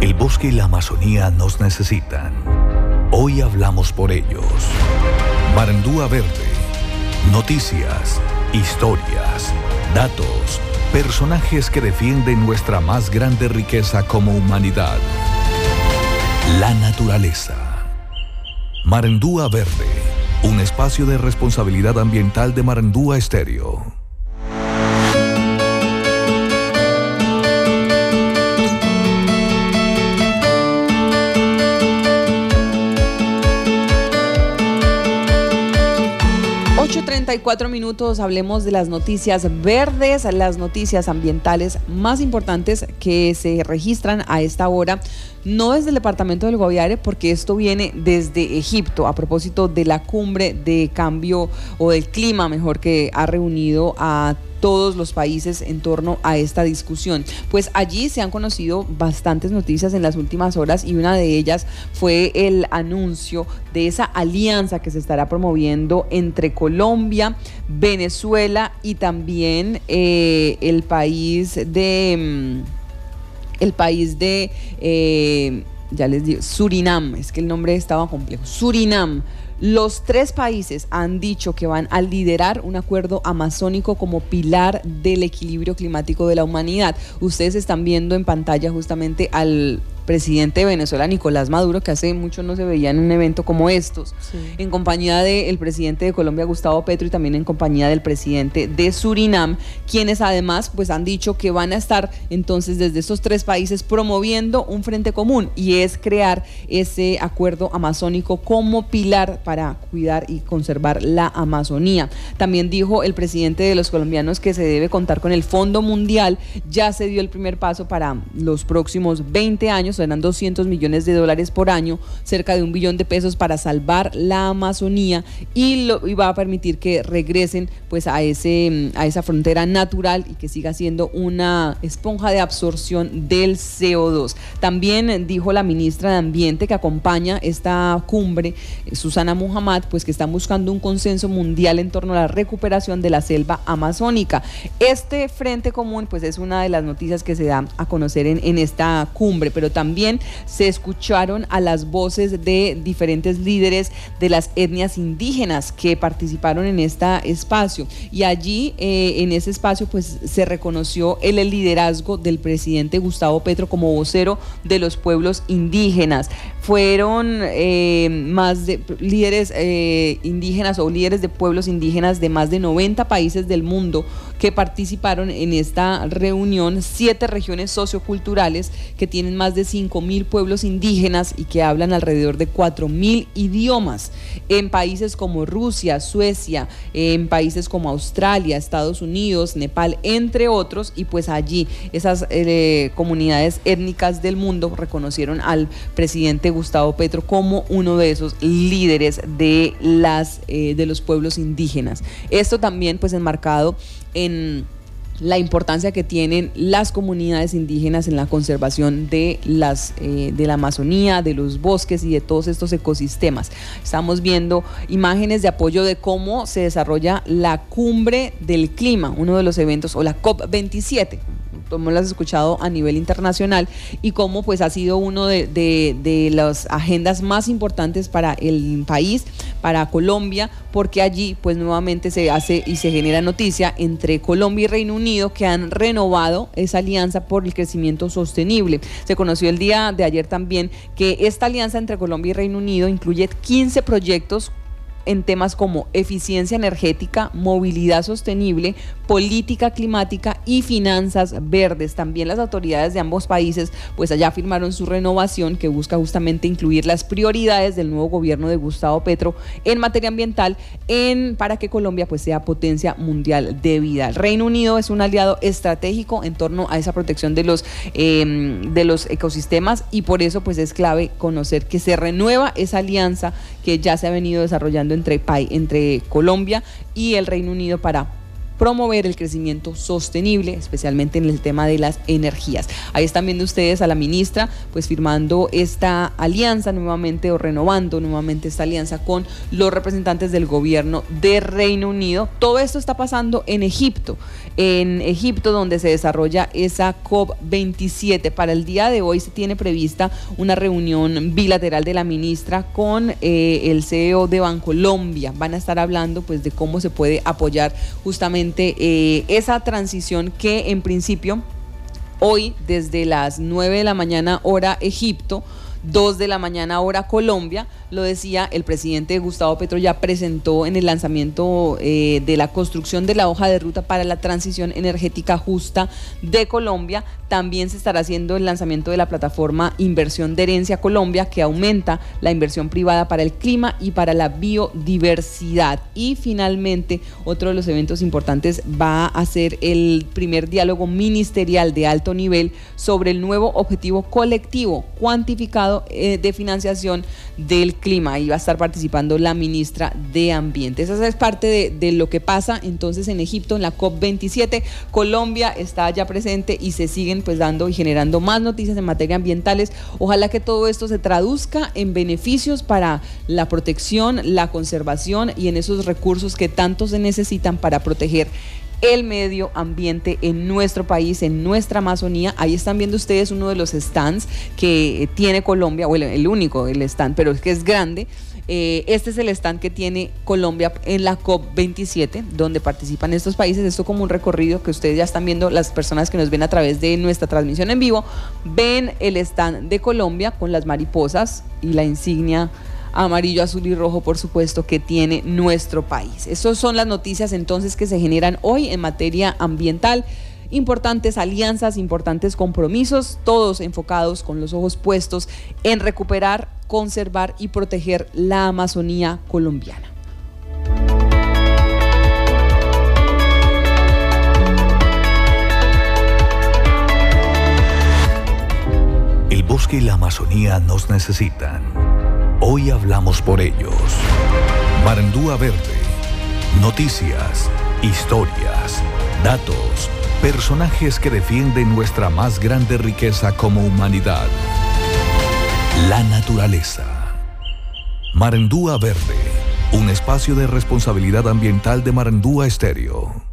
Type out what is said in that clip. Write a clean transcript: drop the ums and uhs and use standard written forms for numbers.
El bosque y la Amazonía nos necesitan. Hoy hablamos por ellos. Marandúa Verde. Noticias, historias, datos, personajes que defienden nuestra más grande riqueza como humanidad. La naturaleza. Marandúa Verde. Un espacio de responsabilidad ambiental de Marandúa Estéreo. 8:34 minutos, hablemos de las noticias verdes, las noticias ambientales más importantes que se registran a esta hora, no desde el departamento del Guaviare, porque esto viene desde Egipto, a propósito de la cumbre de cambio o del clima, mejor, que ha reunido a todos los países en torno a esta discusión. Pues allí se han conocido bastantes noticias en las últimas horas y una de ellas fue el anuncio de esa alianza que se estará promoviendo entre Colombia, Venezuela y también el país de ya les digo, Surinam, es que el nombre estaba complejo, Surinam. Los tres países han dicho que van a liderar un acuerdo amazónico como pilar del equilibrio climático de la humanidad. Ustedes están viendo en pantalla justamente al presidente de Venezuela, Nicolás Maduro, que hace mucho no se veía en un evento como estos, sí, en compañía del presidente de Colombia, Gustavo Petro, y también en compañía del presidente de Surinam, quienes además pues han dicho que van a estar entonces desde estos tres países promoviendo un frente común, y es crear ese acuerdo amazónico como pilar para cuidar y conservar la Amazonía. También dijo el presidente de los colombianos que se debe contar con el Fondo Mundial. Ya se dio el primer paso para los próximos 20 años, serán $200 millones por año, cerca de $1 billón para salvar la Amazonía, y va a permitir que regresen pues a esa frontera natural y que siga siendo una esponja de absorción del CO2. También dijo la ministra de Ambiente que acompaña esta cumbre, Susana Muhammad, pues que están buscando un consenso mundial en torno a la recuperación de la selva amazónica. Este frente común pues es una de las noticias que se da a conocer en esta cumbre, pero también se escucharon a las voces de diferentes líderes de las etnias indígenas que participaron en este espacio, y allí en ese espacio pues se reconoció el liderazgo del presidente Gustavo Petro como vocero de los pueblos indígenas. Fueron más de líderes indígenas o líderes de pueblos indígenas de más de 90 países del mundo que participaron en esta reunión, 7 regiones socioculturales que tienen más de 5.000 pueblos indígenas y que hablan alrededor de 4.000 idiomas, en países como Rusia, Suecia, en países como Australia, Estados Unidos, Nepal, entre otros, y pues allí esas comunidades étnicas del mundo reconocieron al presidente Gustavo Petro como uno de esos líderes de los pueblos indígenas. Esto también pues enmarcado en la importancia que tienen las comunidades indígenas en la conservación de la Amazonía, de los bosques y de todos estos ecosistemas. Estamos viendo imágenes de apoyo de cómo se desarrolla la cumbre del clima, uno de los eventos, o la COP27, como lo has escuchado a nivel internacional, y cómo pues ha sido uno de las agendas más importantes para el país, para Colombia, porque allí pues nuevamente se hace y se genera noticia entre Colombia y Reino Unido, que han renovado esa alianza por el crecimiento sostenible. Se conoció el día de ayer también que esta alianza entre Colombia y Reino Unido incluye 15 proyectos en temas como eficiencia energética, movilidad sostenible, política climática y finanzas verdes. También las autoridades de ambos países pues allá firmaron su renovación, que busca justamente incluir las prioridades del nuevo gobierno de Gustavo Petro en materia ambiental para que Colombia pues sea potencia mundial de vida. El Reino Unido es un aliado estratégico en torno a esa protección de los ecosistemas, y por eso pues es clave conocer que se renueva esa alianza que ya se ha venido desarrollando entre Colombia y el Reino Unido para promover el crecimiento sostenible, especialmente en el tema de las energías. Ahí están viendo ustedes a la ministra pues firmando esta alianza nuevamente o renovando nuevamente esta alianza con los representantes del gobierno de Reino Unido. Todo esto está pasando en Egipto donde se desarrolla esa COP27. Para el día de hoy se tiene prevista una reunión bilateral de la ministra con el CEO de Bancolombia. Van a estar hablando pues de cómo se puede apoyar justamente esa transición que en principio hoy desde las 9 de la mañana hora Egipto, 2 de la mañana hora Colombia, lo decía el presidente Gustavo Petro, ya presentó en el lanzamiento de la construcción de la hoja de ruta para la transición energética justa de Colombia. También se estará haciendo el lanzamiento de la plataforma Inversión de Herencia Colombia, que aumenta la inversión privada para el clima y para la biodiversidad. Y finalmente, otro de los eventos importantes va a ser el primer diálogo ministerial de alto nivel sobre el nuevo objetivo colectivo cuantificado de financiación del clima. Ahí va a estar participando la ministra de Ambiente. Esa es parte de lo que pasa entonces en Egipto en la COP27. Colombia está ya presente y se siguen pues dando y generando más noticias en materia ambientales. Ojalá que todo esto se traduzca en beneficios para la protección, la conservación y en esos recursos que tanto se necesitan para proteger el medio ambiente en nuestro país, en nuestra Amazonía. Ahí están viendo ustedes uno de los stands que tiene Colombia, o el único, el stand, pero es que es grande. Este es el stand que tiene Colombia en la COP27, donde participan estos países. Esto como un recorrido que ustedes ya están viendo, las personas que nos ven a través de nuestra transmisión en vivo, ven el stand de Colombia con las mariposas y la insignia amarillo, azul y rojo, por supuesto, que tiene nuestro país. Esas son las noticias entonces que se generan hoy en materia ambiental. Importantes alianzas, importantes compromisos, todos enfocados con los ojos puestos en recuperar, conservar y proteger la Amazonía colombiana. El bosque y la Amazonía nos necesitan. Hoy hablamos por ellos. Marandúa Verde. Noticias, historias, datos, personajes que defienden nuestra más grande riqueza como humanidad: la naturaleza. Marandúa Verde, un espacio de responsabilidad ambiental de Marandúa Estéreo.